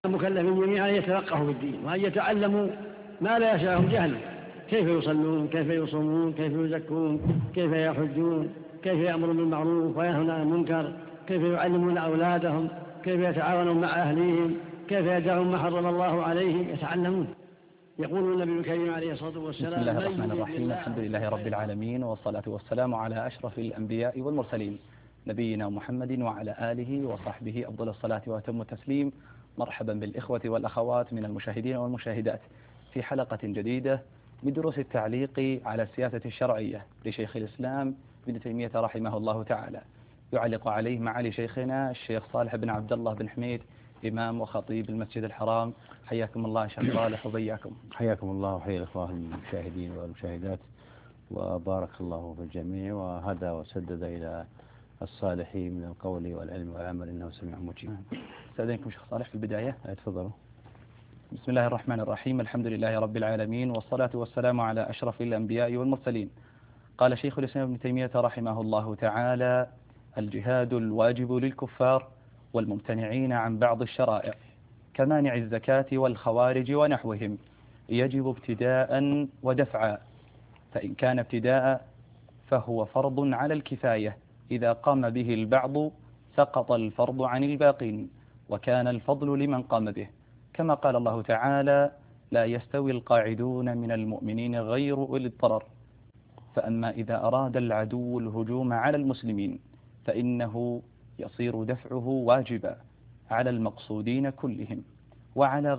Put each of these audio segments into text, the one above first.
المكلفين جميعا يتفقهوا في الدين وأن يتعلموا ما لا يشاءهم جهله، كيف يصلون، كيف يصومون، كيف يزكون، كيف يحجون، كيف يأمرون بالمعروف وينهون عن المنكر، كيف يعلمون أولادهم، كيف يتعاونون مع أهليهم، كيف يدعون ما حرم الله عليهم، يتعلمون. يقول النبي الكريم عليه الصلاة والسلام: بسم الله الرحمن الرحيم. الحمد لله رب العالمين، والصلاة والسلام على أشرف الأنبياء والمرسلين نبينا محمد وعلى آله وصحبه أفضل الصلاة وأتم التسليم. مرحبا بالإخوة والأخوات من المشاهدين والمشاهدات في حلقة جديدة من دروس التعليق على السياسة الشرعية لشيخ الإسلام ابن تيمية رحمه الله تعالى. يعلق عليه معالي شيخنا الشيخ صالح بن عبد الله بن حميد، إمام وخطيب المسجد الحرام. حياكم الله شيخ صالح وبياكم. حياكم الله وحيا الإخوة المشاهدين والمشاهدات، وبارك الله في الجميع، وهدى وسدد إلى الصالحين من القول والعلم والعمل، إنه سميع مجيب. استاذنكم شيخ صالح في البداية. تفضلوا. بسم الله الرحمن الرحيم. الحمد لله رب العالمين، والصلاة والسلام على أشرف الأنبياء والمرسلين. قال شيخ الإسلام ابن تيمية رحمه الله تعالى: الجهاد الواجب للكفار والممتنعين عن بعض الشرائع كمانع الزكاة والخوارج ونحوهم يجب ابتداء ودفعا، فإن كان ابتداء فهو فرض على الكفاية، إذا قام به البعض سقط الفرض عن الباقين، وكان الفضل لمن قام به، كما قال الله تعالى: لا يستوي القاعدون من المؤمنين غير أولي الضرر. فأما إذا أراد العدو الهجوم على المسلمين فإنه يصير دفعه واجبا على المقصودين كلهم وعلى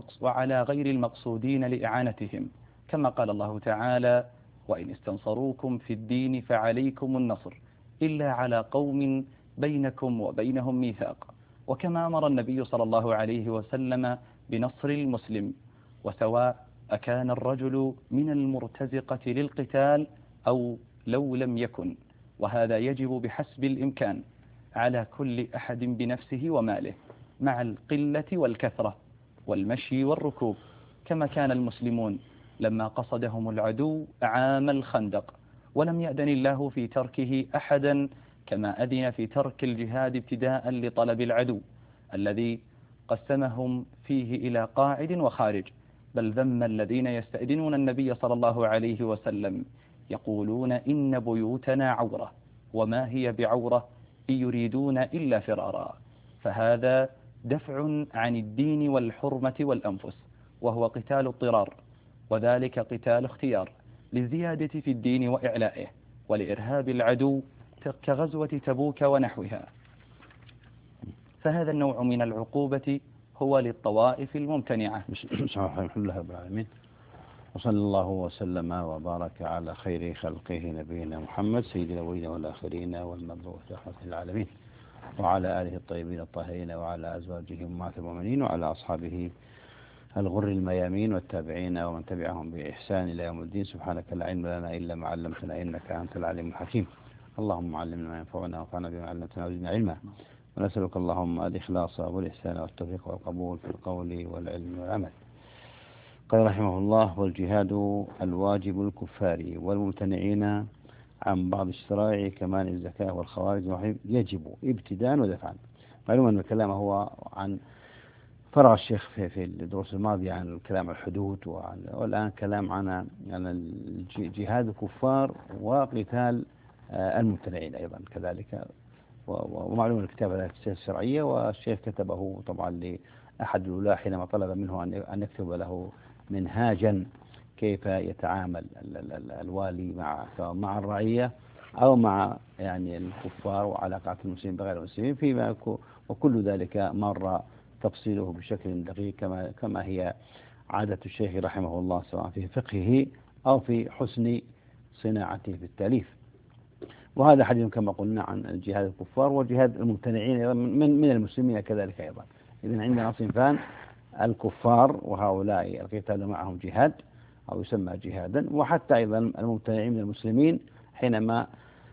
غير المقصودين لإعانتهم، كما قال الله تعالى: وإن استنصروكم في الدين فعليكم النصر إلا على قوم بينكم وبينهم ميثاق، وكما أمر النبي صلى الله عليه وسلم بنصر المسلم، وسواء أكان الرجل من المرتزقة للقتال أو لو لم يكن، وهذا يجب بحسب الإمكان على كل أحد بنفسه وماله، مع القلة والكثرة والمشي والركوب، كما كان المسلمون لما قصدهم العدو عام الخندق، ولم يأذن الله في تركه أحدا، كما أذن في ترك الجهاد ابتداء لطلب العدو الذي قسمهم فيه إلى قاعد وخارج، بل ذم الذين يستأذنون النبي صلى الله عليه وسلم يقولون: إن بيوتنا عورة، وما هي بعورة إن يريدون إلا فرارا. فهذا دفع عن الدين والحرمة والأنفس، وهو قتال اضطرار، وذلك قتال اختيار للزيادة في الدين وإعلائه ولإرهاب العدو كغزوة تبوك ونحوها. فهذا النوع من العقوبة هو للطوائف الممتنعة. الحمد لله رب العالمين، وصلى الله وسلم وبارك على خير خلقه نبينا محمد سيد الأولين والآخرين والمبعوث رحمة للعالمين، وعلى آله الطيبين الطاهرين، وعلى أزواجه أمهات المؤمنين، وعلى أصحابه الغر الميامين والتابعين ومن تبعهم بإحسان إلى يوم الدين. سبحانك لا علم لنا إلا ما علمتنا، إنك أنت العليم الحكيم. اللهم علمنا ما ينفعنا وانفعنا بما علمتنا وزدنا علما، ونسألك اللهم الإخلاص والإحسان والتوفيق والقبول في القول والعلم والعمل. قال رحمه الله: والجهاد الواجب للكفار والممتنعين عن بعض الشرائع كمانع الزكاة والخوارج يجب ابتداء ودفعا. معلوم أن الكلام هو عن فرع الشيخ في الدروس الماضية عن الكلام عن الحدود، والآن كلام عن جهاد الكفار وقتال الممتنعين أيضا كذلك. ومعلوم الكتاب على السياسة الشرعية، والشيخ كتبه طبعا لأحد الولاة حينما طلب منه أن يكتب له منهاجا كيف يتعامل الوالي مع الرعية أو مع يعني الكفار وعلاقات المسلمين بغير المسلمين فيما، وكل ذلك مر تفصيله بشكل دقيق كما هي عادة الشيخ رحمه الله، سواء في فقهه أو في حسن صناعته في التأليف. وهذا حديث كما قلنا عن الجهاد الكفار وجهاد الممتنعين من المسلمين كذلك أيضا. إذن عندنا صنفان: الكفار، وهؤلاء القتال معهم جهاد أو يسمى جهادا، وحتى أيضا الممتنعين من المسلمين حينما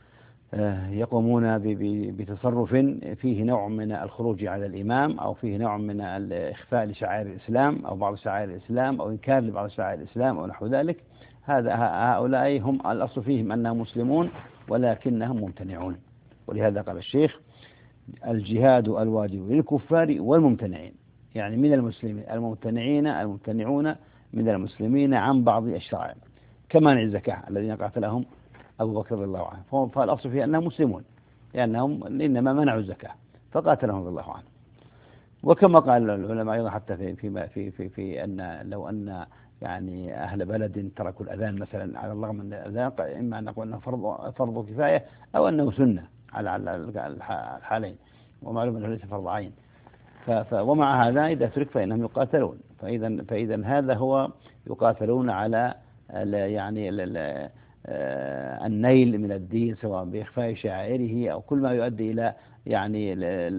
يقومون بتصرف فيه نوع من الخروج على الإمام، أو فيه نوع من الإخفاء لشعائر الإسلام أو بعض شعائر الإسلام أو إنكار لبعض شعائر الإسلام أو نحو ذلك. هؤلاء هم الأصل فيهم أنهم مسلمون ولكنهم ممتنعون. ولهذا قال الشيخ: الجهاد الواجب للكفار والممتنعين. يعني من المسلمين الممتنعون من المسلمين عن بعض الشرائع كمانع الزكاة الذين قاتلهم أبو بكر رضي الله عنه، فالأصل فيه أنهم مسلمون لأنهم إنما منعوا الزكاة فقاتلهم رضي الله عنه. وكما قال العلماء أيضا حتى في أن لو أن يعني أهل بلد تركوا الأذان مثلا على الرغم من الأذان إما أن نقول أنه فرض كفاية أو أنه سنة على الحالين، ومعلوم أنه ليس فرض عين. ومع هذا إذا ترك فإنهم يقاتلون. فإذا هذا هو يقاتلون على يعني النيل من الدين سواء بإخفاء شعائره أو كل ما يؤدي إلى يعني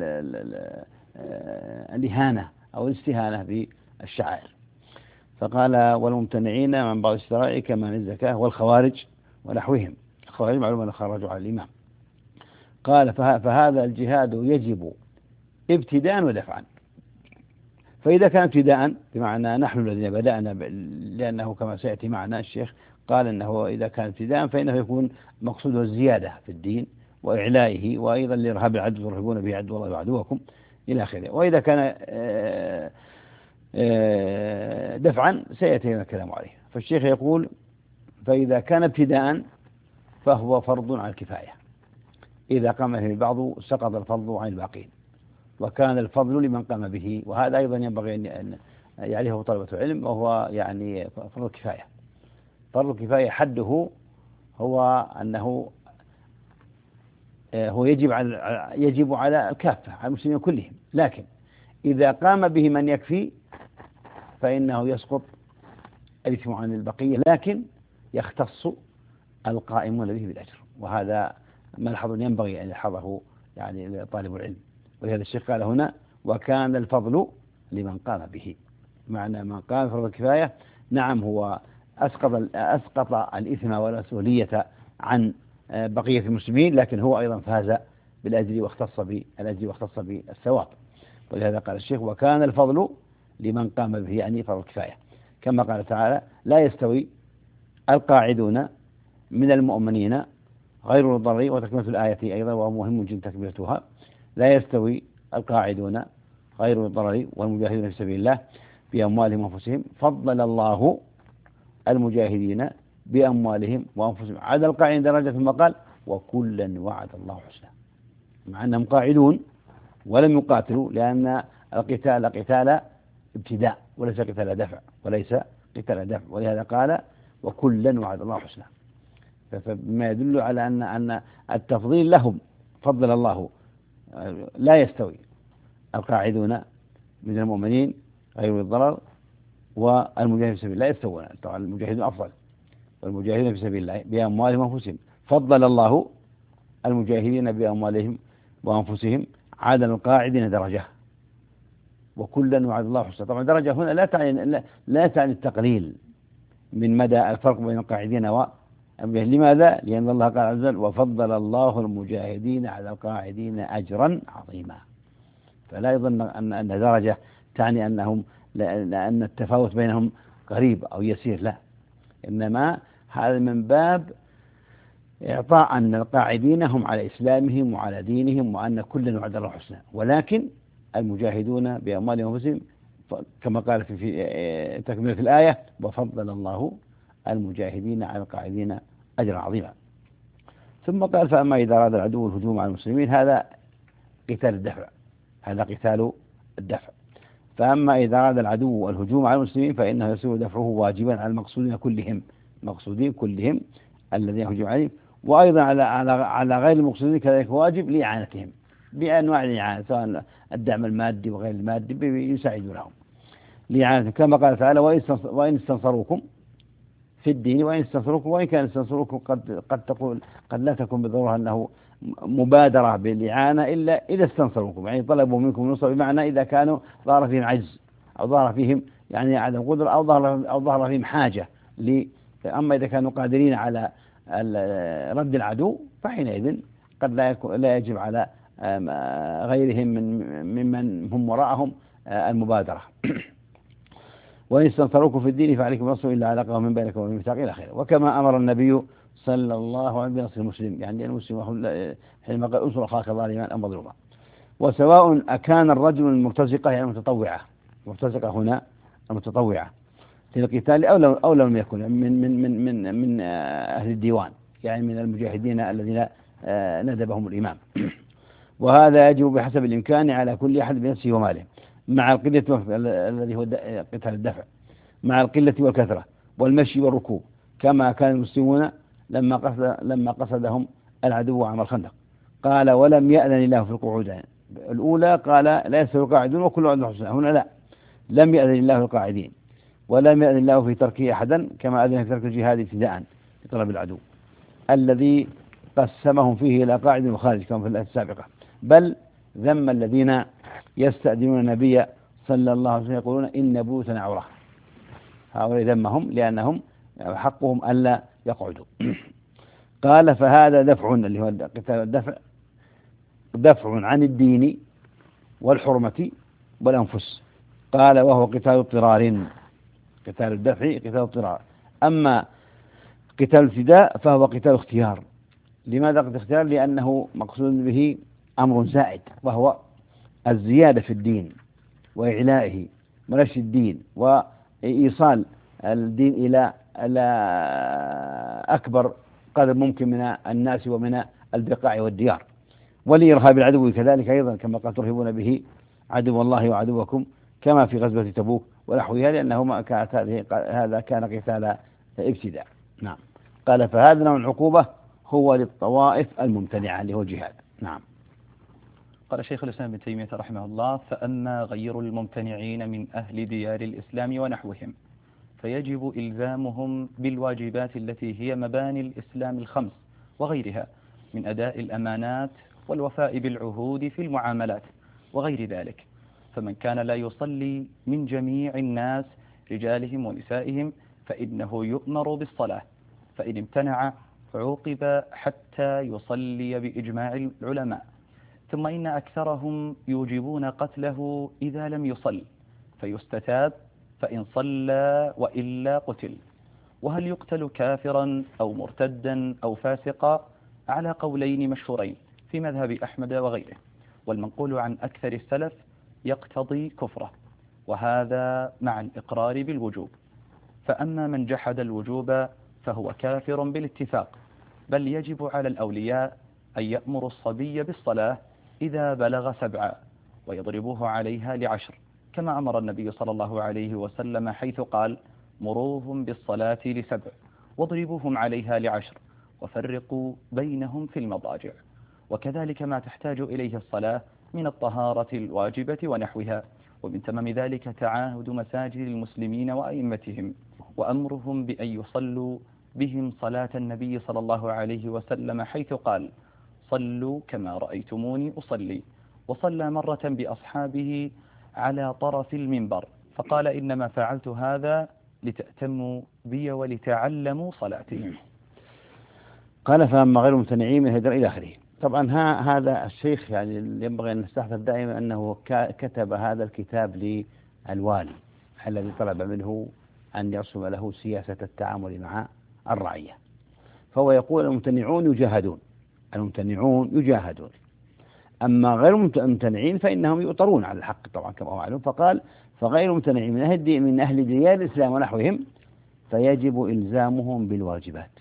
الإهانة أو الاستهانة بالشعائر. فقال والممتنعين من بعض الشرائع كمانع الزكاة والخوارج ونحوهم. الخوارج معلوم أن خرجوا على الإمام. قال فهذا الجهاد يجب ابتداء ودفعا. فإذا كان ابتداء بمعنى نحن الذين بدأنا، لأنه كما سيأتي معنا الشيخ قال أنه إذا كان ابتداء فإنه يكون مقصوده الزيادة في الدين وإعلائه، وأيضا لإرهاب العدو ترهبون به عدو الله وعدوكم إلى آخره. وإذا كان دفعا سيأتي الكلام عليه. فالشيخ يقول فإذا كان ابتداء فهو فرض على الكفاية، إذا قام به البعض سقط الفضل عن الباقين، وكان الفضل لمن قام به. وهذا أيضا ينبغي أن يعرفه طلبة العلم، وهو يعني فرض الكفاية. فرض الكفاية حده هو أنه هو يجب على الكافة على المسلمين كلهم، لكن إذا قام به من يكفي فإنه يسقط الإثم عن البقية، لكن يختص القائمون به بالأجر. وهذا ملحظ ينبغي أن يلحظه يعني طالب العلم. ولهذا الشيخ قال هنا وكان الفضل لمن قام به، معنى من قام بفرض الكفاية نعم هو أسقط الإثم والمسؤولية عن بقية المسلمين، لكن هو أيضا فاز بالأجر واختص بالثواب. ولهذا قال الشيخ وكان الفضل لمن قام به، يعني فرض الكفاية، كما قال تعالى لا يستوي القاعدون من المؤمنين غير الضرر. وتكملة الآية أيضا وهو مهم جدا تكملتها، لا يستوي القاعدون غير الضرر والمجاهدون في سبيل الله بأموالهم وأنفسهم فضل الله المجاهدين بأموالهم وأنفسهم على القاعدين درجة، ثم قال وكلا وعد الله حسنى، مع أنهم قاعدون ولم يقاتلوا، لأن القتال قتال ابتداء وليس قتال دفع، ولهذا قال وكلا وعد الله حسنى. فما يدل على أن التفضيل لهم فضل الله. لا يستوي القاعدون من المؤمنين غير الضرر والمجاهدين في سبيل الله، لا يستوون. طبعا المجاهدون أفضل، والمجاهدين في سبيل الله بأموالهم وأنفسهم فضل الله المجاهدين بأموالهم وأنفسهم على القاعدين درجة وكلا وعد الله حسنى. طبعا درجة هنا لا تعني التقليل من مدى الفرق بين القاعدين والمجاهدين. لماذا؟ لأن الله قال عز وجل وفضل الله المجاهدين على القاعدين أجرا عظيما. فلا يظن أن درجة تعني لأن التفاوت بينهم قريب أو يسير، لا، إنما هذا من باب إعطاء أن القاعدين هم على إسلامهم وعلى دينهم وأن كلا وعد الله حسنى، ولكن المجاهدون بأموالهم وأنفسهم كما قال في تكملة الآية وفضل الله المجاهدين على القاعدين أجرا عظيما. ثم قال فأما إذا أراد العدو الهجوم على المسلمين هذا قتال الدفع. فأما إذا أراد العدو الهجوم على المسلمين فإنه يصير دفعه واجبا على المقصودين كلهم الذين هجموا عليهم، وأيضا على غير المقصودين كذلك واجب لإعانتهم بأنواع الإعانة، سواء الدعم المادي وغير المادي يساعد لهم لإعانتهم، كما قال تعالى وإن استنصروكم في الدين وإن كان استنصروكم قد لا تكون بالضرورة أنه مبادرة بالإعانة إلا إذا استنصروكم، يعني طلبوا منكم النصر، بمعنى إذا كانوا ظهر فيهم عجز أو ظهر فيهم يعني عدم قدرة أو ظهر فيهم حاجة. أما إذا كانوا قادرين على رد العدو فحينئذ قد لا يجب على غيرهم ممن هم وراءهم المبادرة. وإن استنصروكم في الدين فعليكم نصر إلا على قوم بينكم وبين ميثاق إلى آخره. وكما أمر النبي صلى الله عليه وسلم بنصر المسلم، يعني المسلم حينما قال انصر أخاك ظالما أو مظلوما. وسواء أكان الرجل المرتزقة يعني المتطوعة مرتزقة هنا المتطوعة للقتال أو لم يكن من أهل الديوان، يعني من المجاهدين الذين ندبهم الإمام. وهذا يجب بحسب الإمكان على كل أحد بنفسه وماله، مع القلة الذي هو قتال الدفع، مع القلة والكثرة والمشي والركوب، كما كان المسلمون لما قصدهم العدو عام الخندق. قال ولم يأذن الله في القعود. الأولى قال لا يستوي القاعدون وكل عدو حسنى، هنا لا، لم يأذن الله في القاعدين، ولم يأذن الله في تركه أحدا، كما أذن في ترك الجهاد ابتداء لطلب العدو الذي قسمهم فيه إلى قاعد وخارج كما في الآية السابقة، بل ذم الذين يستأذنون النبي صلى الله عليه وسلم يقولون إن بيوتنا عورة. هؤلاء ذمهم لأنهم حقهم ألا يقعدوا. قال فهذا دفع، اللي هو قتال الدفع، دفع عن الدين والحرمة والأنفس. قال وهو قتال اضطرار، قتال الدفع قتال اضطرار. أما قتال الفداء فهو قتال اختيار. لماذا قتال اختيار؟ لأنه مقصود به أمر زائد، وهو الزيادة في الدين وإعلائه ونشر الدين وإيصال الدين إلى أكبر قدر ممكن من الناس ومن البقاع والديار، ولإرهاب العدو كذلك أيضا، كما قال ترهبون به عدو الله وعدوكم، كما في غزوة تبوك ونحوها، لأنه كانت هذا كان قتال ابتداء. نعم. قال فهذا نوع العقوبة هو للطوائف الممتنعة اللي هو الجهاد. نعم. قال شيخ الإسلام ابن تيمية رحمه الله فأما غير الممتنعين من أهل ديار الإسلام ونحوهم فيجب إلزامهم بالواجبات التي هي مباني الإسلام الخمس وغيرها من أداء الأمانات والوفاء بالعهود في المعاملات وغير ذلك. فمن كان لا يصلي من جميع الناس رجالهم ونسائهم فإنه يؤمر بالصلاة، فإن امتنع عوقب حتى يصلي بإجماع العلماء. ثم إن أكثرهم يوجبون قتله إذا لم يصل فيستتاب، فإن صلى وإلا قتل. وهل يقتل كافرا أو مرتدا أو فاسقا؟ على قولين مشهورين في مذهب أحمد وغيره، والمنقول عن أكثر السلف يقتضي كفره، وهذا مع الإقرار بالوجوب. فأما من جحد الوجوب فهو كافر بالاتفاق، بل يجب على الأولياء أن يأمروا الصبي بالصلاة إذا بلغ 7 ويضربوه عليها ل10، كما أمر النبي صلى الله عليه وسلم حيث قال مروهم بالصلاة ل7 واضربوهم عليها ل10 وفرقوا بينهم في المضاجع. وكذلك ما تحتاج إليه الصلاة من الطهارة الواجبة ونحوها. ومن تمام ذلك تعاهد مساجد المسلمين وأئمتهم وأمرهم بأن يصلوا بهم صلاة النبي صلى الله عليه وسلم حيث قال صلوا كما رأيتموني أصلي. وصلى مرة بأصحابه على طرف المنبر فقال إنما فعلت هذا لتأتموا بي ولتعلموا صلاتي. قال فأما غير الممتنعين من هجر إلى آخره. طبعا هذا الشيخ يعني ينبغي أن نستحضر دائما أنه كتب هذا الكتاب للوالي الذي طلب منه أن يرسم له سياسة التعامل مع الرعية. فهو يقول الممتنعون يجاهدون، الممتنعون يجاهدون، أما غير الممتنعين فإنهم يؤطرون على الحق طبعا كما هو معلوم. فقال فغير الممتنعين من أهل ديار الإسلام ونحوهم فيجب إلزامهم بالواجبات.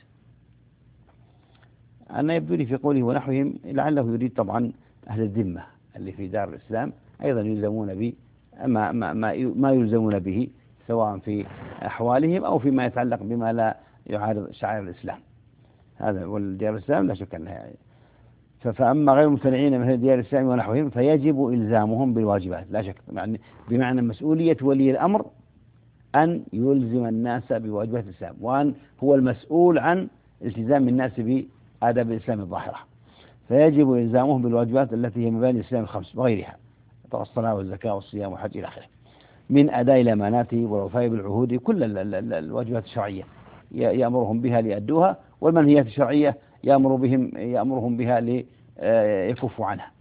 أنا يبدو لي في قوله ونحوهم لعله يريد طبعا أهل الذمة اللي في دار الإسلام أيضا يلزمون به ما يلزمون به، سواء في أحوالهم أو فيما يتعلق بما لا يعارض شعائر الإسلام. هذا والديار الإسلام لا شك أنها يعني. فأما غير الممتنعين من ديار الإسلام ونحوهم فيجب إلزامهم بالواجبات، لا شك، بمعنى مسؤولية ولي الأمر أن يلزم الناس بواجبات الإسلام، وأن هو المسؤول عن التزام الناس بآداب الإسلام الظاهرة. فيجب إلزامهم بالواجبات التي هي مباني الإسلام الخمس وغيرها، الصلاة والزكاة والصيام والحج إلى آخره، من أداء الأمانات والوفاء بالعهود، كل الواجبات الشرعية يأمرهم بها ليأدوها، والمنهيات الشرعية يأمرهم بها ليكفوا عنها،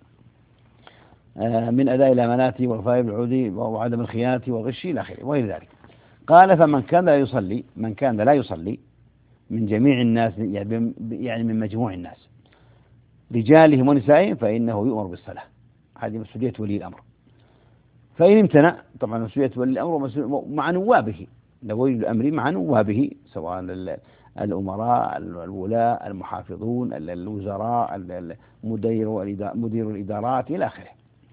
من أداء الأمانات والوفاء بالعهود وعدم الخيانة والغش إلى آخره وغير ذلك. قال فمن كان لا يصلي من جميع الناس، يعني من مجموع الناس رجالهم ونسائهم، فإنه يؤمر بالصلاة. هذه مسؤولية ولي الأمر. فإن امتنع، طبعا مسؤولية ولي الأمر مع نوابه، ولي الأمر مع نوابه، سواء الأمراء، الولاة، المحافظون، الوزراء، مدير الإدارات إلى آخره.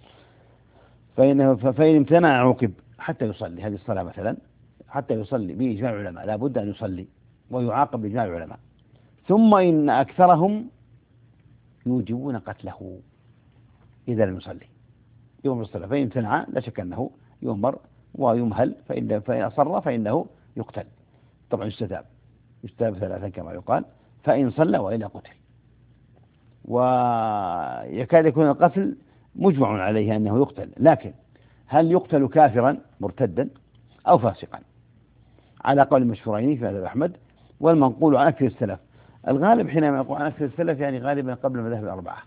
فإن امتنع عوقب حتى يصلي هذه الصلاة مثلا، حتى يصلي بإجماع العلماء، لا بد أن يصلي ويعاقب بإجماع العلماء. ثم إن أكثرهم يوجبون قتله إذا لم يصلي يوم الصلاة. فإن امتنع لا شك أنه يؤمر ويمهل، فإن أصر فإنه يقتل. طبعا يستتاب 3 كما يقال، فإن صلى وإلا قتل. ويكاد يكون القتل مجمع عليه أنه يقتل، لكن هل يقتل كافرا مرتدا أو فاسقا؟ على قول المشهورين في هذا أحمد والمنقول عن أكثر السلف. الغالب حينما يقول عن أكثر السلف يعني غالبا قبل المذاهب الأربعة،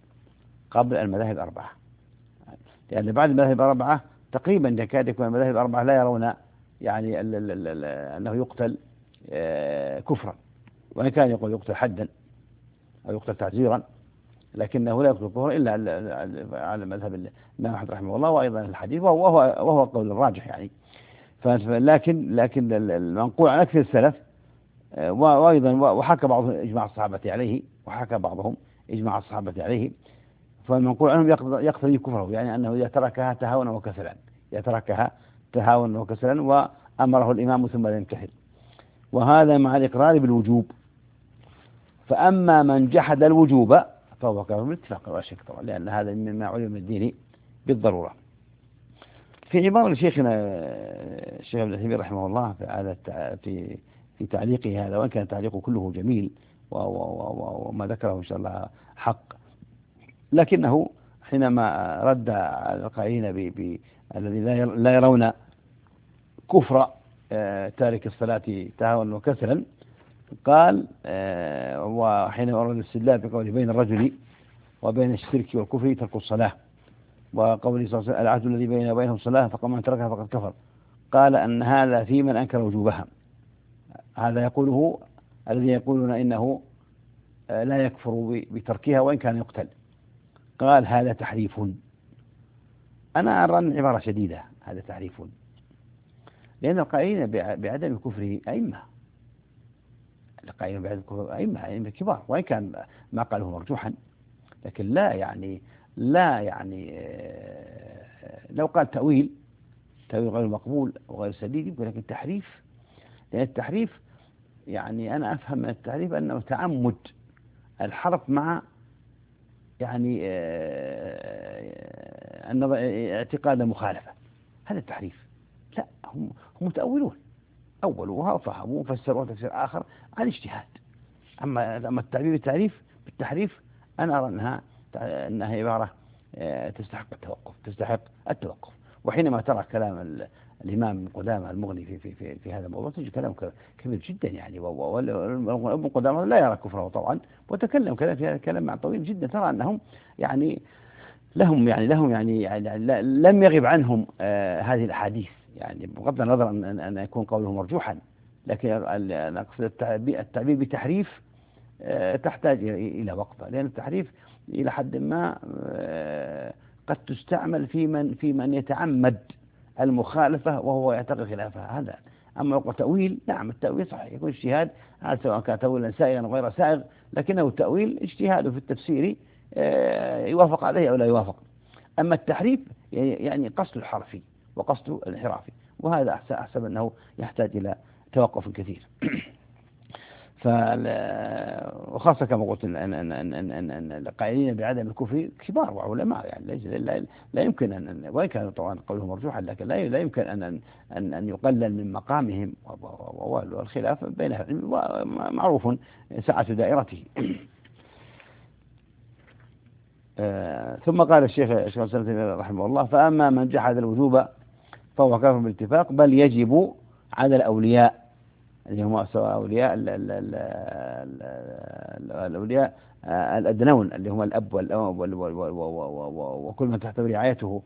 لأن بعد المذاهب الأربعة تقريبا يكاد يكون المذاهب الأربعة لا يرون يعني أنه يقتل كفرا، وإن كان يقول يقتل حدا أو يقتل تعزيرا، لكنه لا يقتل كفرا إلا على مذهب الإمام أحمد رحمه الله، وأيضا الحديث وهو قول الراجح يعني. لكن المنقول عن أكثر السلف، وأيضا وحكى بعضهم إجماع الصحابة عليه، فالمنقول عنهم يقتضي كفره، يعني أنه إذا تركها تهاونا وكسلا وأمره الإمام ثم لم يمتثل، وهذا مع الإقرار بالوجوب. فأما من جحد الوجوب فهو كافر بالاتفاق ولا شك طبعا، لأن هذا مما علم الدين بالضرورة. في عبارة شيخنا الشيخ ابن تيمية رحمه الله في تعليقه هذا، وإن كان تعليقه كله جميل وما ذكره إن شاء الله حق، لكنه حينما رد على القائلين الذي لا يرون كفر تارك الصلاة تهاونا وكسلا، قال وحين أرد الاستدلال بقوله بين الرجل وبين الشرك والكفر ترك الصلاة، وقوله صلى الله عليه وسلم العهد الذي بيننا وبينهم الصلاة فمن تركها فقد كفر، قال أن هذا في من أنكر وجوبها. هذا يقوله الذين يقولون إنه لا يكفر بتركها وإن كان يقتل. قال هذا تحريف. أنا أرى أن العبارة شديدة، هذا تحريف، لأن القائلين بعدم كفره أئمة، أئمة كبار، وإن كان ما قاله مرجوحا، لكن لا يعني لو قال تأويل غير مقبول وغير سديد، ولكن تحريف، لأن التحريف يعني أنا أفهم من التحريف أنه تعمد الحرف مع يعني اعتقاد مخالفة، هذا التحريف. لا، هم متأولون، أولوها وفهموا وفسروا تفسير آخر عن اجتهاد. أما التعبير بالتحريف أنا أرى أنها عبارة تستحق التوقف. وحينما ترى كلام الإمام قدامة المغني في هذا الموضوع تجد كلام كبير جدا يعني، وابن قدامة لا يرى كفره طبعا، وتكلم كلام في هذا الكلام مع طويل جدا، ترى أنهم لهم لم يغب عنهم هذه الأحاديث، يعني بغض النظر أن يكون قوله مرجوحا، لكن أنا أقصد التعبير بتحريف تحتاج إلى وقت، لأن التحريف إلى حد ما قد تستعمل في من يتعمد المخالفة وهو يعتقد خلافها، هذا. أما وقت تأويل، نعم التأويل صحيح يكون اجتهاد، سواء كان تأويلا سائغا أو غير سائغ، لكنه التأويل اجتهاده في التفسير يوافق عليه أو لا يوافق. أما التحريف يعني قصد الحرفي وقصد الانحرافي، وهذا أحسب أنه يحتاج إلى توقف كثير. وخاصة كما قلت أن القائلين بعدم الكفر كبار وعلماء، يعني لا يمكن وإن كان طبعا قوله مرجوحا، لكن لا يمكن أن يقلل من مقامهم، والخلاف بينهم معروف سعة دائرته. ثم قال الشيخ رحمه الله فأما من جحد الوجوب فهو كافر بالاتفاق، بل يجب على الأولياء، اللي هم الأولياء الأدنون، اللي هم الأب والأم وكل من تحت رعايته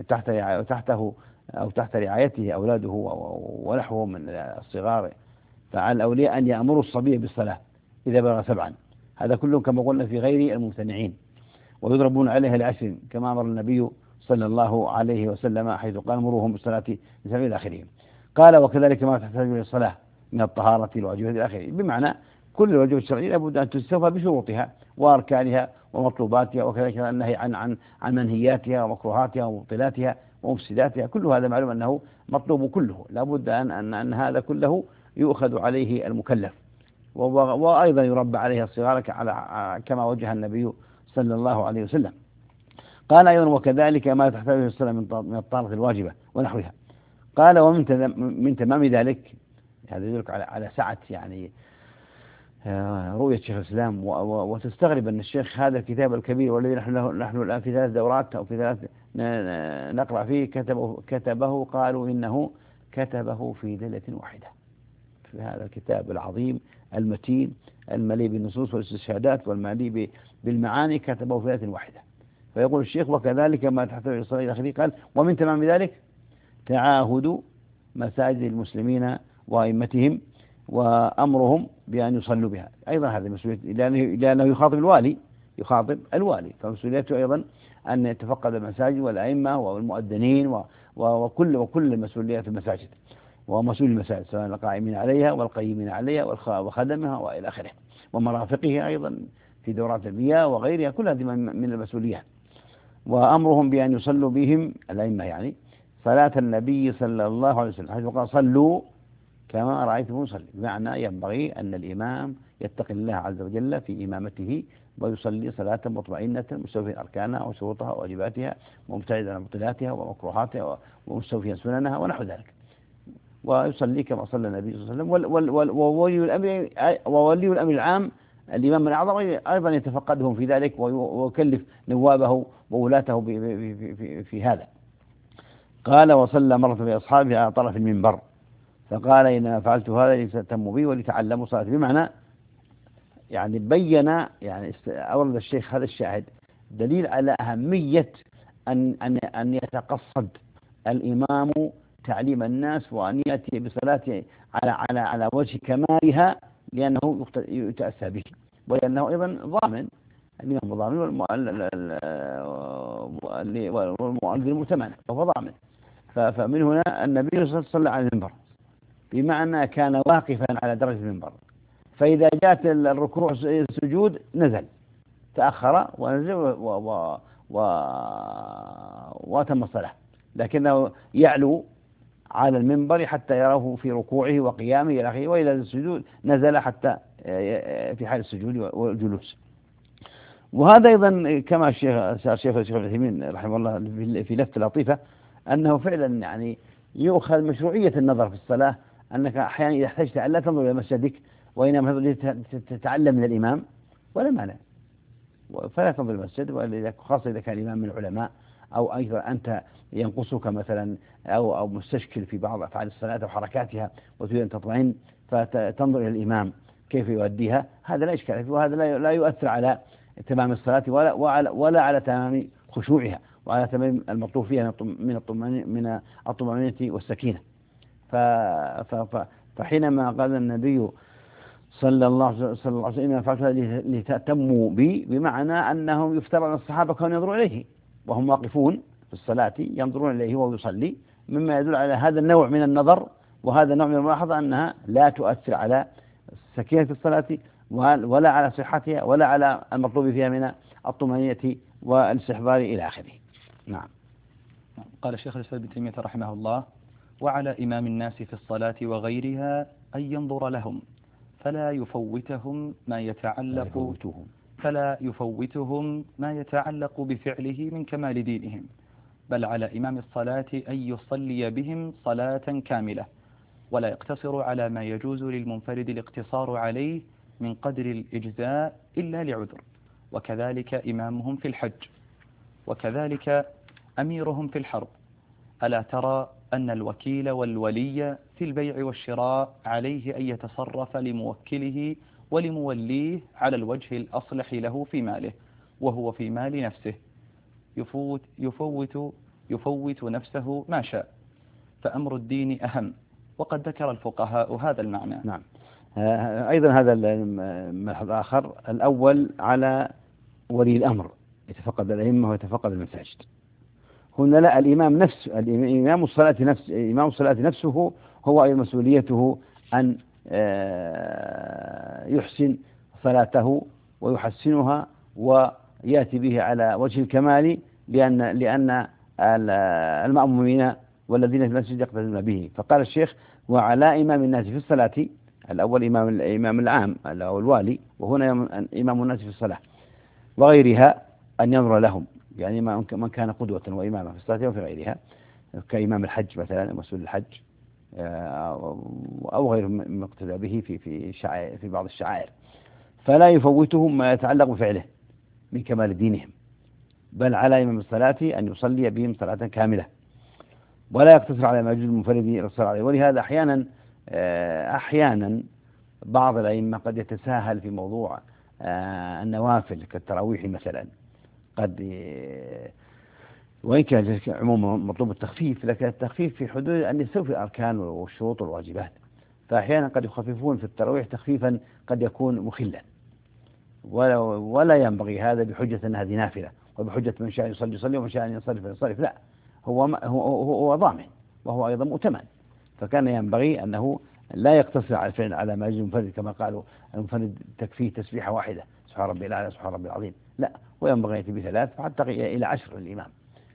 تحت رعايته أولاده ونحوه من الصغار، فعلى الأولياء أن يأمروا الصبي بالصلاة إذا بلغ 7، هذا كله كما قلنا في غير الممتنعين، ويضربون عليها ل10 كما أمر النبي صلى الله عليه وسلم، حيث قال مروهم بالصلاة لسبع إلى آخره. قال وكذلك ما تحتاج إلى الصلاة من الطهارة الواجبة إلى آخره، بمعنى كل الواجبات الشرعية لابد أن تستوفى بشروطها وأركانها ومطلوباتها، وكذلك النهي عن منهياتها ومكروهاتها ومبطلاتها ومفسداتها، كل هذا معلوم أنه مطلوب كله، لابد أن هذا كله يؤخذ عليه المكلف، وأيضا يربى عليه الصغار كما وجه النبي صلى الله عليه وسلم. قال أيضا وكذلك ما تحتاج الصلاة من الطهارة الواجبة ونحوها. قال ومن تمام ذلك، هذا يدلك على سعة يعني رؤية شيخ الإسلام، وتستغرب أن الشيخ هذا الكتاب الكبير والذي نحن الآن في 3 دورات أو في 3 نقرأ فيه كتبه قالوا إنه كتبه في ليلة واحدة، في هذا الكتاب العظيم المتين المليء بالنصوص والاستشهادات والمليء بالمعاني، كتبه في ليلة واحدة. فيقول الشيخ وكذلك ما تحتاج الصلاة إلى آخره. قال ومن تمام ذلك تعاهد مساجد المسلمين وأئمتهم وأمرهم بأن يصلوا بها. أيضا هذا مسؤولية، لأنه يخاطب الوالي، فمسؤوليته أيضا أن يتفقد المساجد والأئمة والمؤذنين وكل مسؤوليات المساجد ومسؤول المساجد، سواء القائمين عليها والقيمين عليها وخدمها وإلى آخره، ومرافقه أيضا في دورات المياه وغيرها، كل هذه من المسؤوليات. وأمرهم بأن يصلوا بهم الأئمة يعني صلاة النبي صلى الله عليه وسلم، حيث قال صلوا كما رأيتم يصلي، بمعنى ينبغي أن الإمام يتقي الله عز وجل في إمامته ويصلي صلاة مطمئنة مستوفيا أركانها وشروطها وواجباتها ومبتعدا عن مبطلاتها ومكروهاتها ومستوفيا سننها ونحو ذلك، ويصلي كما صلى النبي صلى الله عليه وسلم. وولي الأمر العام الإمام الأعظم أيضا يتفقدهم في ذلك ويكلف نوابه وولاته في هذا. قال وصلى مرة بأصحابه على طرف المنبر، فقال إنما فعلت هذا لتتموا بي ولتعلموا صلاة، بمعنى يعني بين، يعني أورد الشيخ هذا الشاهد دليل على أهمية أن يتقصد الإمام تعليم الناس وأن يأتي بصلاة على وجه كمالها، لأنه يتأسى به، ولأنه أيضا ضامن، الإمام ضامن والمؤذن مؤتمن وهو ضامن. فمن هنا النبي صلى الله عليه وسلم صلى على المنبر، بمعنى كان واقفا على درجة المنبر، فإذا جاءت الركوع السجود نزل، تأخر ونزل وتم الصلاة، لكنه يعلو على المنبر حتى يراه في ركوعه وقيامه إلى آخره، وإلى السجود نزل حتى في حال السجود والجلوس. وهذا أيضا كما الشيخ العثيمين رحمه الله في لفتة لطيفة، أنه فعلا يعني يؤخذ مشروعية النظر في الصلاة، أنك أحيانا إذا احتجت أن لا تنظر إلى مسجدك وإنما تتعلم من الإمام ولا مانع، فلا تنظر إلى المسجد، خاصة إذا كان الإمام من العلماء، أو أيضا أنت ينقصك مثلا أو مستشكل في بعض أفعال الصلاة أو حركاتها وتريد أن تطمئن، فتنظر إلى الإمام كيف يؤديها، هذا لا إشكال فيه، وهذا لا يؤثر على تمام الصلاة ولا على تمام خشوعها وعلى تمام المطلوب فيها من الطمأنينة والسكينة. فحينما قال النبي صلى الله عليه وسلم فعلت لتأتموا بي، بمعنى أنهم يفترض أن الصحابة كانوا ينظرون إليه وهم واقفون في الصلاة، ينظرون إليه وهو يصلي، مما يدل على هذا النوع من النظر وهذا النوع من الملاحظة، أنها لا تؤثر على سكينة الصلاة ولا على صحتها ولا على المطلوب فيها من الطمأنينة والاستحضار إلى آخره. نعم. قال الشيخ الإسلام ابن تيمية رحمه الله: وعلى إمام الناس في الصلاة وغيرها أن ينظر لهم فلا يفوتهم ما يتعلق بفعله من كمال دينهم، بل على إمام الصلاة أن يصلي بهم صلاة كاملة، ولا يقتصر على ما يجوز للمنفرد الاقتصار عليه من قدر الإجزاء إلا لعذر، وكذلك إمامهم في الحج، وكذلك أميرهم في الحرب. ألا ترى أن الوكيل والولي في البيع والشراء عليه أن يتصرف لموكله ولموليه على الوجه الأصلح له في ماله، وهو في مال نفسه يفوت نفسه ما شاء، فأمر الدين أهم، وقد ذكر الفقهاء هذا المعنى. نعم. أيضا هذا الملحظ آخر، الأول على ولي الأمر يتفقد الأئمة ويتفقد المساجد، هنا لا، الإمام نفسه، إمام الصلاة نفسه هو أيضا مسؤوليته أن يحسن صلاته ويحسنها ويأتي به على وجه الكمال، لأن المأمومين والذين في المسجد يقتدون به. فقال الشيخ: وعلى إمام الناس في الصلاة، الأول الإمام العام أو الوالي، وهنا إمام الناس في الصلاة وغيرها، أن ينظر لهم، يعني من كان قدوة وإماما في الصلاة وفي غيرها، كإمام الحج مثلا، مسؤول الحج، أو غير ما اقتدى به في بعض الشعائر، فلا يفوتهم ما يتعلق بفعله من كمال دينهم، بل على إمام الصلاة أن يصلي بهم صلاة كاملة، ولا يقتصر على ما يجوز المنفرد الصلاة عليه. ولهذا أحيانا بعض الأئمة قد يتساهل في موضوع النوافل كالتراويح مثلا، وإن كان عموما مطلوب التخفيف، لكن التخفيف في حدود أن يستوفي الأركان والشروط والواجبات، فأحيانا قد يخففون في التراويح تخفيفا قد يكون مخلا، ولا ينبغي هذا بحجة أن هذه نافلة، وبحجة من شاء يصلي يصلي ومن شاء أن ينصرف ينصرف، لا، هو ضامن وهو أيضا مؤتمن، فكان ينبغي أنه لا يقتصر على الفعل على ما يجوز المنفرد، كما قالوا المنفرد تكفيه تسبيحة واحدة، سبحان ربي الأعلى سبحان ربي العظيم، لا، وينبغي يأتي بثلاث حتى إلى 10 للإمام.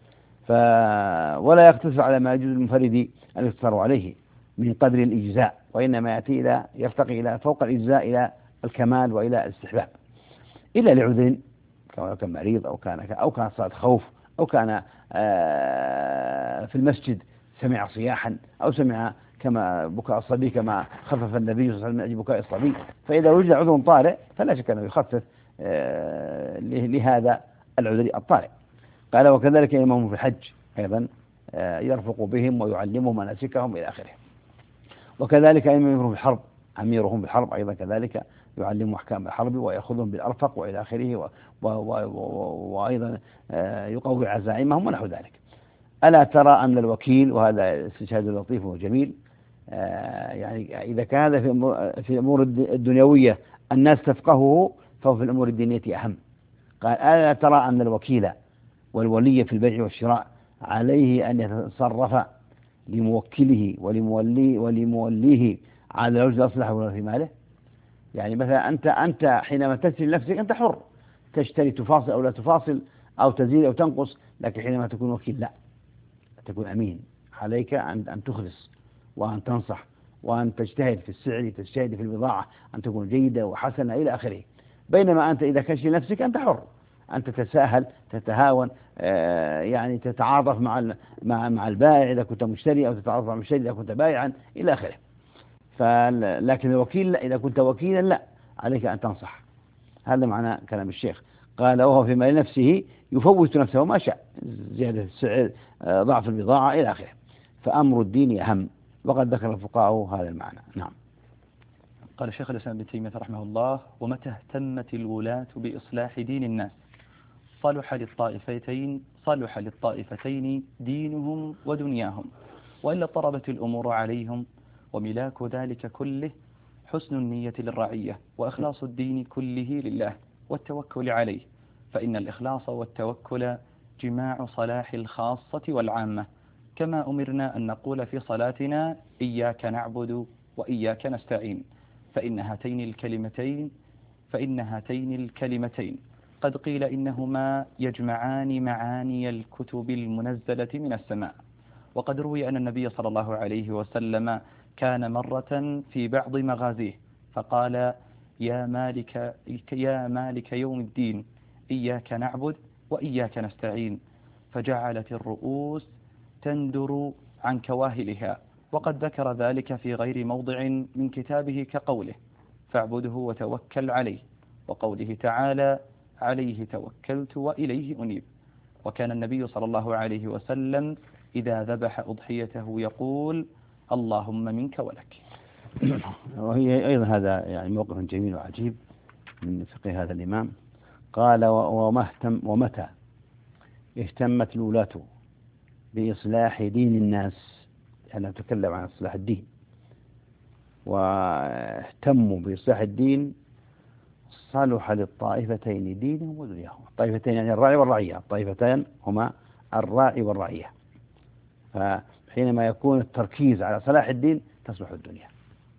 ولا يقتصر على ما يجوز المنفرد الاقتصار عليه من قدر الإجزاء، وإنما يرتقي إلى فوق الإجزاء إلى الكمال وإلى الاستحباب، إلا لعذر، كان مريض أو كان صلاة خوف، أو كان في المسجد سمع صياحا، أو سمع كما بكاء الصبي، كما خفف النبي صلى الله عليه وسلم من أجل بكاء الصبي، فإذا وجد عذر طارئ فلا شك أنه يخفف لهذا العذر الطارئ. قال: وكذلك إمامهم في الحج أيضا يرفق بهم ويعلمهم مناسكهم إلى آخره. وكذلك أميرهم في الحرب، أميرهم بالحرب أيضا كذلك يعلم أحكام الحرب ويأخذهم بالأرفق وإلى آخره، وأيضا يقوي عزائمهم ونحو ذلك. ألا ترى أن الوكيل، وهذا استشهاد لطيف وجميل، يعني إذا كان هذا في الأمور الدنيوية الناس تفقهه، فهو في الأمور الدينية أهم. قال: ألا ترى أن الوكيل والولي في البيع والشراء عليه أن يتصرف لموكله ولموليه على الوجه الأصلح ولا في ماله. يعني مثلا أنت حينما تشتري لنفسك أنت حر، تشتري تفاصل أو لا تفاصل، أو تزيد أو تنقص، لكن حينما تكون وكيل لا، تكون أمين، عليك أن تخلص وأن تنصح وأن تجتهد في السعر، تجتهد في البضاعة، أن تكون جيدة وحسنة إلى آخره. بينما أنت إذا كشف نفسك أنت حر، أن تتساهل، تتهاون، يعني تتعاطف مع البائع إذا كنت مشتري، أو تتعاطف مع المشتري إذا كنت بائعا إلى آخره. لكن الوكيل لا، إذا كنت وكيلا لا، عليك أن تنصح. هذا معنى كلام الشيخ. قال: وهو في مال نفسه يفوت نفسه ما شاء، زيادة السعر، ضعف البضاعة إلى آخره. فأمر الدين أهم، وقد ذكر الفقهاء هذا المعنى. نعم. قال شيخ الإسلام ابن تيمية رحمه الله: ومتى اهتمت الولاة بإصلاح دين الناس صلح للطائفتين دينهم ودنياهم، وإلا اضطربت الأمور عليهم. وملاك ذلك كله حسن النية للرعية، وإخلاص الدين كله لله، والتوكل عليه، فإن الإخلاص والتوكل جماع صلاح الخاصة والعامة، كما أمرنا أن نقول في صلاتنا: إياك نعبد وإياك نستعين، فإن هاتين الكلمتين قد قيل إنهما يجمعان معاني الكتب المنزلة من السماء. وقد روي أن النبي صلى الله عليه وسلم كان مرة في بعض مغازيه فقال: يا مالك يوم الدين، إياك نعبد وإياك نستعين، فجعلت الرؤوس تندر عن كواهلها. وقد ذكر ذلك في غير موضع من كتابه، كقوله: فاعبده وتوكل عليه، وقوله تعالى: عليه توكلت وإليه أنيب. وكان النبي صلى الله عليه وسلم إذا ذبح أضحيته يقول: اللهم منك ولك. وهي أيضا هذا يعني موقف جميل وعجيب من فقه هذا الإمام. قال: ومتى اهتمت الولاة بإصلاح دين الناس، يعني نتكلم عن إصلاح الدين، واهتموا بإصلاح الدين، صلح للطائفتين دينهم ودنياهم. الطائفتين يعني الراعي والرعية، الطائفتين هما الراعي والرعية. فحينما يكون التركيز على صلاح الدين تصلح الدنيا.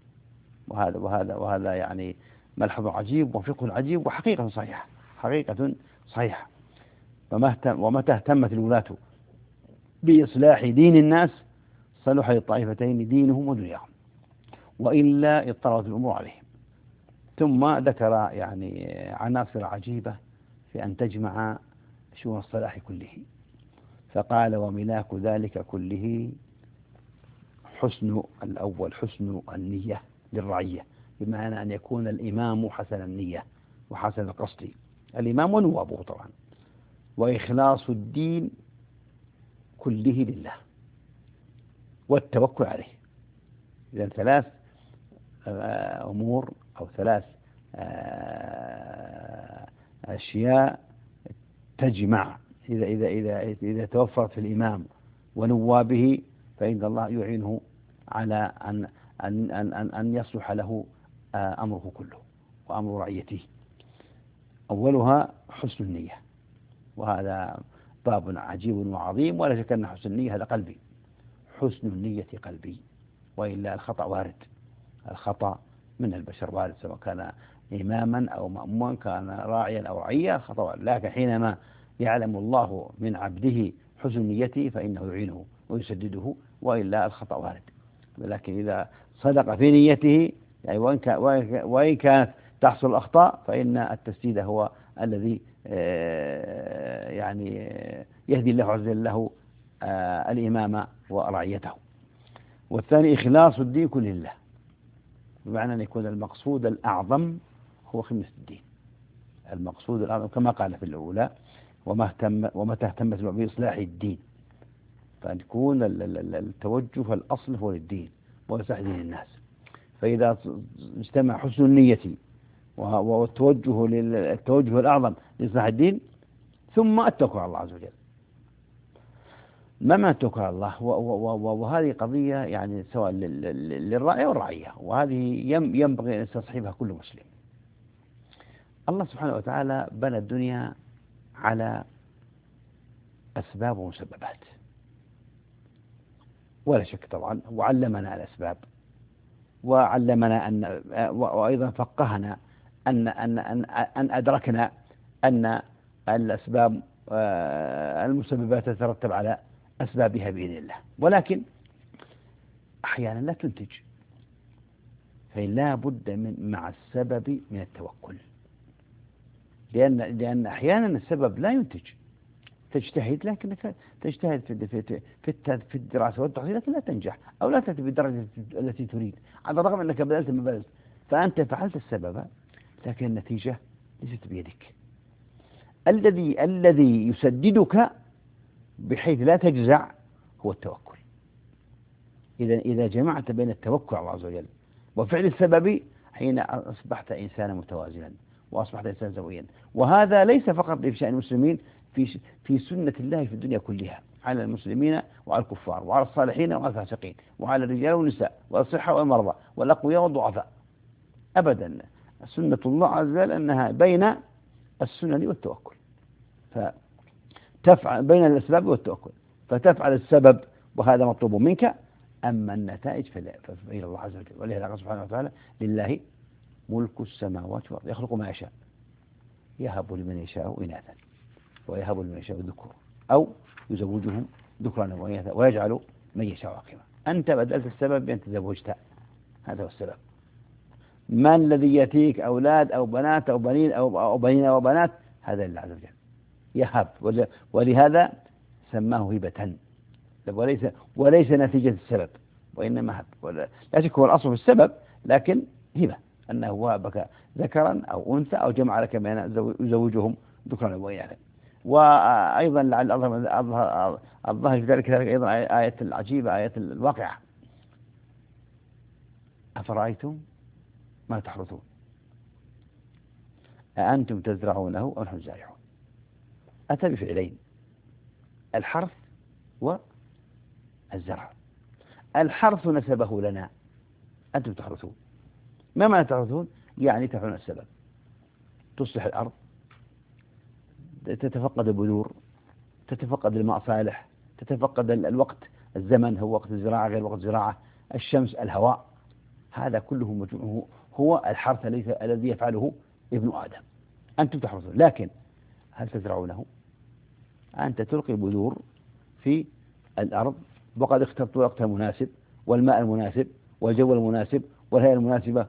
وهذا يعني ملحظ عجيب وفقه عجيب وحقيقة صحيحة، حقيقة صحيحة. ومتى اهتمت الولاة بإصلاح دين الناس صلح للطائفتين دينهم ودنياهم، وإلا اضطرت الأمور عليهم. ثم ذكر يعني عناصر عجيبة في أن تجمع شؤون الصلاح كله، فقال: وملاك ذلك كله الأول حسن النية للرعية، بمعنى أن يكون الإمام حسن النية وحسن القصد، الإمام ونوابه طبعا، وإخلاص الدين كله لله والتوكل عليه. إذا 3 أمور أو 3 أشياء تجمع إذا توفرت في الإمام ونوابه، فإن الله يعينه على أن يصلح له أمره كله وأمر رعيته. أولها حسن النية، وهذا باب عجيب وعظيم، ولا شك أن حسن النية هذا قلبي، حسن النية قلبي، وإلا الخطأ وارد، الخطأ من البشر وارد، سواء كان إماما أو مأموما، كان راعيا أو رعيا، الخطأ وارد. لكن حينما يعلم الله من عبده حسن نيته فإنه يعينه ويسدده، وإلا الخطأ وارد. لكن إذا صدق في نيته يعني وإن كانت تحصل الأخطاء، فإن التسديد هو الذي يعني يهدي الله عز وجل له الإمام ورعيته. والثاني إخلاص الدين كله لله، بمعنى أن يكون المقصود الأعظم هو خدمة الدين، المقصود الأعظم كما قال في الأولى: ومتى اهتمت بإصلاح الدين، فأن يكون التوجه الأصل هو للدين وإصلاح دين الناس. فإذا اجتمع حسن النية والتوجه الأعظم لإصلاح الدين، ثم التوكل على الله عز وجل. ما معنى التوكل على الله؟ وهذه قضية يعني سواء للرعية والرعية، وهذه ينبغي أن يستصحبها كل مسلم. الله سبحانه وتعالى بنى الدنيا على أسباب ومسببات، ولا شك طبعا، وعلمنا الأسباب، وعلمنا وأيضا فقهنا أن أدركنا أن الأسباب المسببات تترتب على أسبابها بإذن الله، ولكن أحيانا لا تنتج، فلا بد مع السبب من التوكل، لأن أحيانا السبب لا ينتج، تجتهد لكنك تجتهد في الدراسة والتحصيل لكن لا تنجح أو لا تأتي بالدرجة التي تريد، على الرغم أنك بذلت ما بذلت، فأنت فعلت السبب لكن النتيجة ليست بيدك. الذي يسددك بحيث لا تجزع هو التوكل. إذا جمعت بين التوكل على الله عز وجل وفعل السبب، حين أصبحت إنسانا متوازنا وأصبحت إنسانا سويا. وهذا ليس فقط في شأن المسلمين، في سنة الله في الدنيا كلها، على المسلمين وعلى الكفار وعلى الصالحين وعلى الفاسقين وعلى الرجال والنساء والصحة والمرضى والأقوياء والضعفاء. أبدا، سنة الله عز وجل أنها بين السنن والتوكل، فتفعل بين الأسباب والتوكل، فتفعل السبب وهذا مطلوب منك، أما النتائج فإلى الله عز وجل. ولهذا قال سبحانه وتعالى: لله ملك السماوات والأرض يخلق ما يشاء يهب لمن يشاء إناثا ويهب لمن يشاء الذكور أو يزوجهم ذكرانا وإناثا ويجعل من يشاء عقيما. أنت بدلت السبب بأن تزوجت، هذا هو السبب. ما الذي يأتيك أولاد أو بنات أو بنين أو بنين أو بنات؟ هذا لله عز وجل يهب، ولهذا سماه هبة، وليس نتيجة السبب، وإنما هب. لا شك هو الأصل في السبب، لكن هبة أنه وهبك ذكرا أو أنثى أو جمع لك من يزوجهم ذكرا وإناثا. وأيضا لعل الظاهر في ذلك أيضا آية العجيبة، آية الواقعة: أفرأيتم ما تحرثون أأنتم تزرعونه أم نحن الزارعون. أتى بفعلين: الحرث والزرع. الحرث نسبه لنا، أنتم تحرثون. ما معنى تحرثون؟ يعني تفعلون السبب، تصلح الأرض، تتفقد البذور، تتفقد المصالح، تتفقد الوقت، الزمن هو وقت الزراعة غير وقت الزراعة، الشمس، الهواء، هذا كله مجموعه هو الحرث الذي يفعله ابن آدم. أنتم تحرثون، لكن هل تزرعونه؟ أنت تلقي بذور في الأرض، وقد اخترت الوقت المناسب والماء المناسب والجو المناسب والهيئة المناسبة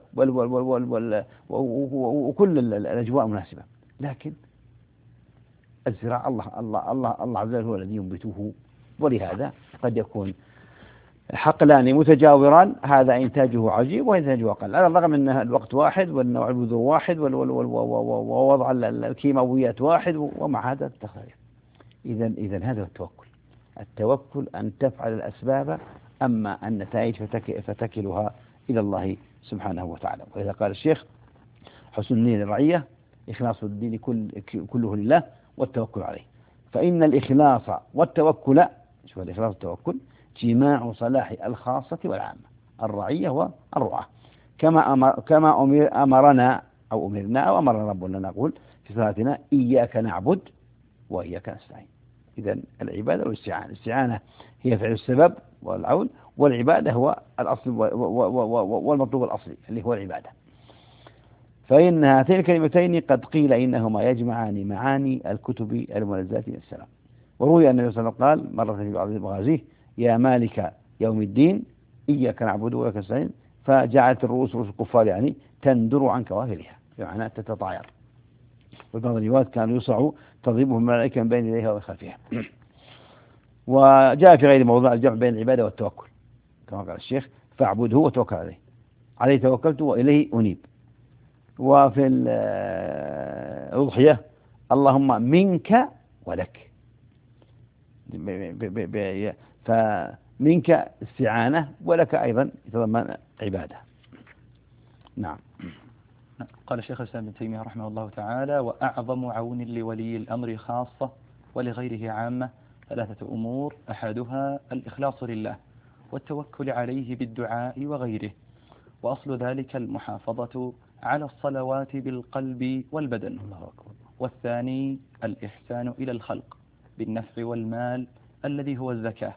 وكل الأجواء المناسبة، لكن الزراعة الله عز وجل هو الذي ينبته، ولهذا قد يكون حقلان متجاوران، هذا إنتاجه عجيب وإنتاجه أقل، على الرغم أن الوقت واحد والنوع البذور واحد ووضع الكيماويات واحد، ومع هذا تختلف. إذن هذا التوكل. التوكل أن تفعل الأسباب، أما النتائج فتكلها إلى الله سبحانه وتعالى. وإذا قال الشيخ: حسن النية للرعية، إخلاص الدين كله لله والتوكل عليه. فإن الإخلاص والتوكل، شوف الإخلاص والتوكل، جماع صلاح الخاصة والعامة، الرعية والرعاة، كما أمرنا أو أمرنا ربنا نقول في صلاتنا: إياك نعبد وإياك نستعين. إذن العبادة والاستعانة، الاستعانة هي فعل السبب والعون، والعبادة هو الأصل والمطلوب الأصلي اللي هو العبادة. فإن هاتين الكلمتين قد قيل إنهما يجمعان معاني الكتب المنزلة من السلام. وروي أن النبي صلى الله عليه وسلم قال مرة في بعض مغازيه: يا مالك يوم الدين إياك نعبد وإياك نستعين، فجعلت رؤوس الكفار يعني تندر عن كواهلها، بمعنى تتطاير. وبعض الروايات كانوا يصعوا تضربهم الملائكة من بين يديها ومن خلفها. وجاء في غير موضوع الجمع بين العبادة والتوكل، كما قال الشيخ: فاعبده وتوكل عليه توكلت وإليه أنيب. وفي الأضحية: اللهم منك ولك، فمنك استعانة، ولك أيضا يتضمن عبادة. نعم. قال شيخ الإسلام ابن تيمية رحمه الله تعالى: وأعظم عون لولي الأمر خاصة ولغيره عامة 3 أمور: أحدها الإخلاص لله والتوكل عليه بالدعاء وغيره، وأصل ذلك المحافظة على الصلوات بالقلب والبدن، والثاني الإحسان إلى الخلق بالنفع والمال الذي هو الزكاة،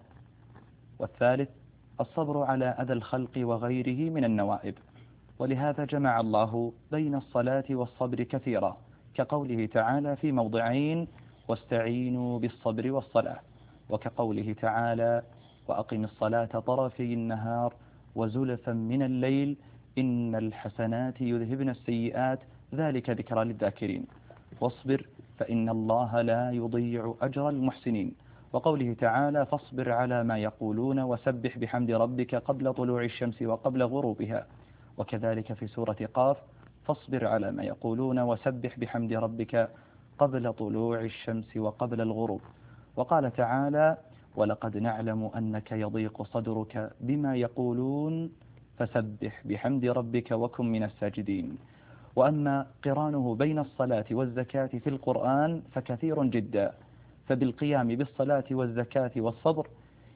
والثالث الصبر على أذى الخلق وغيره من النوائب. ولهذا جمع الله بين الصلاة والصبر كثيرا، كقوله تعالى في موضعين: واستعينوا بالصبر والصلاة، وكقوله تعالى: وأقم الصلاة طرفي النهار وزلفا من الليل إن الحسنات يذهبن السيئات ذلك ذكرى للذاكرين، واصبر فإن الله لا يضيع أجر المحسنين. وقوله تعالى: فاصبر على ما يقولون وسبح بحمد ربك قبل طلوع الشمس وقبل غروبها. وكذلك في سورة قاف: فاصبر على ما يقولون وسبح بحمد ربك قبل طلوع الشمس وقبل الغروب. وقال تعالى: ولقد نعلم أنك يضيق صدرك بما يقولون فسبح بحمد ربك وكن من الساجدين. وأما قرانه بين الصلاة والزكاة في القرآن فكثير جدا، فبالقيام بالصلاة والزكاة والصبر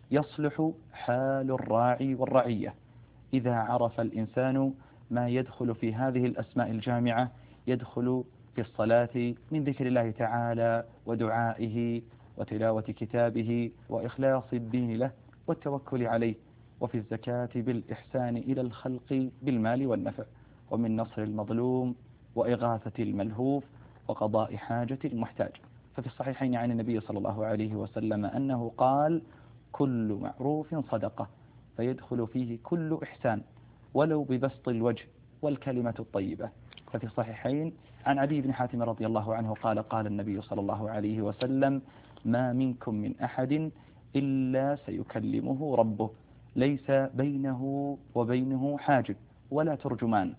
يصلح حال الراعي والرعية. إذا عرف الإنسان ما يدخل في هذه الأسماء الجامعة، يدخل في الصلاة من ذكر الله تعالى ودعائه وتلاوة كتابه وإخلاص الدين له والتوكل عليه، وفي الزكاة بالإحسان إلى الخلق بالمال والنفع، ومن نصر المظلوم وإغاثة الملهوف وقضاء حاجة المحتاج. ففي الصحيحين عن النبي صلى الله عليه وسلم أنه قال: كل معروف صدقة، فيدخل فيه كل إحسان ولو ببسط الوجه والكلمة الطيبة. ففي الصحيحين عن عدي بن حاتم رضي الله عنه قال: قال النبي صلى الله عليه وسلم: ما منكم من أحد إلا سيكلمه ربه، ليس بينه وبينه حاجب ولا ترجمان،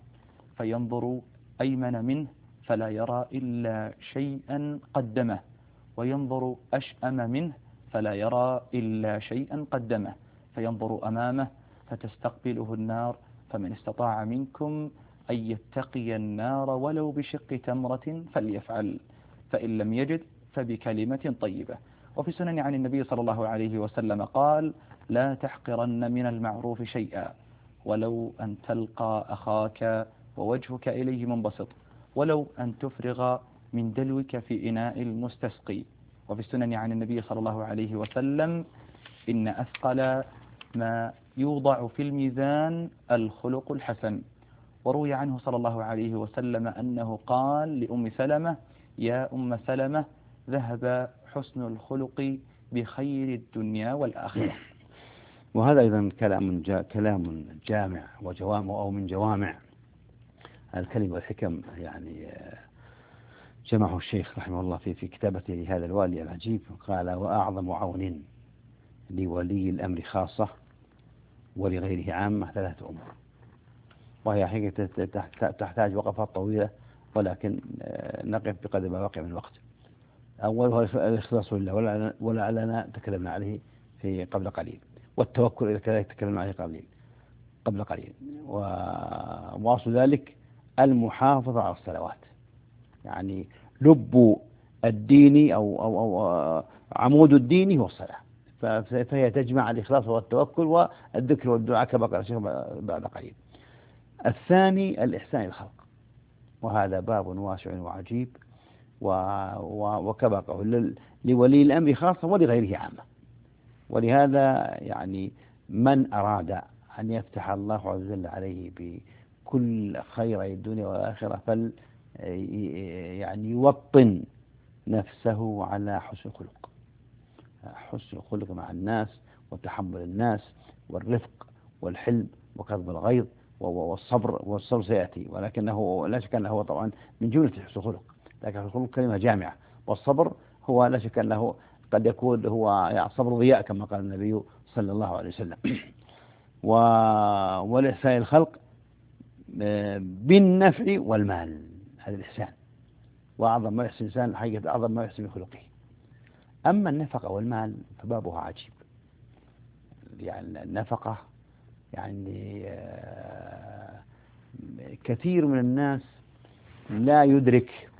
فينظر أيمن منه فلا يرى إلا شيئا قدمه، وينظر أشأم منه فلا يرى إلا شيئا قدمه، فينظر أمامه فتستقبله النار، فمن استطاع منكم أن يتقي النار ولو بشق تمرة فليفعل، فإن لم يجد فبكلمة طيبة. وفي سنن عن النبي صلى الله عليه وسلم قال: لا تحقرن من المعروف شيئا، ولو أن تلقى أخاك ووجهك إليه منبسط، ولو أن تفرغ من دلوك في إناء المستسقي، وفي السنن عن النبي صلى الله عليه وسلم: إن أثقل ما يوضع في الميزان الخلق الحسن. وروي عنه صلى الله عليه وسلم أنه قال لأم سلمة: يا أم سلمة، ذهب حسن الخلق بخير الدنيا والآخرة. وهذا أيضا كلام جامع وجوامع أو من جوامع الكلم والحكم، يعني جمعه الشيخ رحمه الله في كتابته لهذا الوالي العجيب. قال: وأعظم عون لولي الأمر خاصة ولغيره عامة 3 أمور، وهي حقيقة تحتاج وقفات طويلة، ولكن نقف بقدر ما بقي من الوقت. أولها الإخلاص لله، ولعلنا تكلمنا عليه في قبل قليل، والتوكل إلى كذلك تكلمنا عليه قبل قليل، وواصل ذلك المحافظة على الصلوات، يعني لب الدين أو عمود الدين هو الصلاة، فهي تجمع الإخلاص والتوكل والذكر والدعاء كما قال الشيخ بعد قليل. الثاني الإحسان الخلق، وهذا باب واسع وعجيب، وكما قال لولي الأمر خاصة ولغيره عامة. ولهذا يعني من أراد أن يفتح الله عز وجل عليه بكل خير الدنيا والآخرة يعني يوطن نفسه على حسن الخلق، حسن الخلق مع الناس، وتحمل الناس، والرفق والحلم وكظم الغيظ والصبر سيأتي، ولكنه لا شك أنه طبعا من جملة حسن الخلق، لكن الخلق كلمة جامعة، والصبر هو لا شك أنه قد يكون هو يعني صبر ضياء كما قال النبي صلى الله عليه وسلم. والإحسان الخلق بالنفع والمال، هذا الإحسان، وأعظم ما يحسن الإنسان حقيقة أعظم ما يحسن من خلقه. أما النفقة والمال فبابها عجيب، يعني النفقة يعني كثير من الناس لا يدرك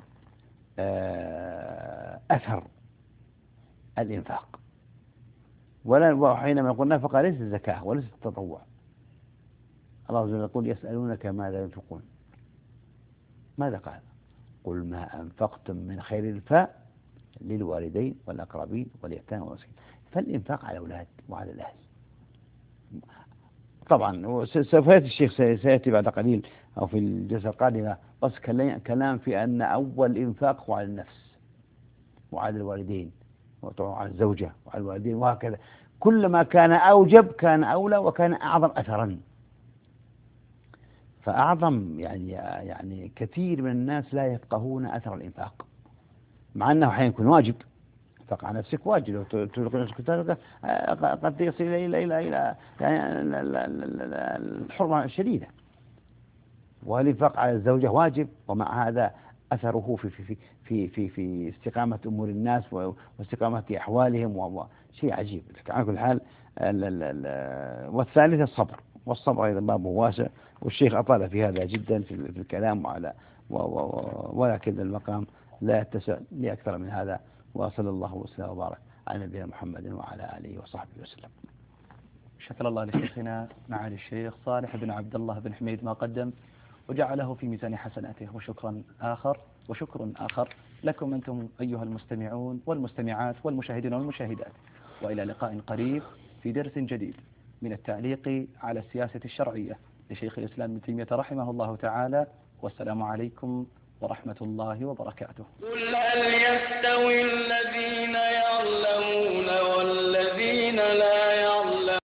أثر الإنفاق، وحينما يقول نفقة ليس الزكاة وليس التطوع. الله عز وجل يقول: يسألونك ماذا ينفقون، ماذا قال؟ قل ما أنفقتم من خير للوالدين والأقربين واليتامى والمساكين. فالإنفاق على الأولاد وعلى الأهل. طبعا سوف يأتي الشيخ سيأتي بعد قليل أو في الجلسة القادمة بس كلام في أن أول إنفاق هو على النفس وعلى الوالدين، وعلى الزوجة وعلى الوالدين، وهكذا. كلما كان أوجب كان أولى وكان أعظم أثرا. فأعظم يعني كثير من الناس لا يفقهون أثر الإنفاق، مع أنه أحيانا يكون واجب. إنفاق على نفسك واجب، لو تلقي نفسك قد يصل إلى يعني الحرمة الشديدة. والإنفاق على الزوجة واجب، ومع هذا أثره في استقامة أمور الناس واستقامة أحوالهم، شيء عجيب. على كل حال والثالث الصبر، والصبر أيضا بابه واسع، والشيخ أطال في هذا جدا في الكلام ولكن المقام لا يتسع لأكثر من هذا. وصلى الله وسلم وبارك على نبينا محمد وعلى آله وصحبه وسلم. شكر الله لشيخنا معالي الشيخ صالح بن عبد الله بن حميد ما قدم، وجعله في ميزان حسناته. وشكر آخر لكم أنتم أيها المستمعون والمستمعات والمشاهدين والمشاهدات، وإلى لقاء قريب في درس جديد من التعليق على السياسة الشرعية لشيخ الإسلام ابن تيمية رحمه الله تعالى. والسلام عليكم ورحمة الله وبركاته. قل هل يستوي الذين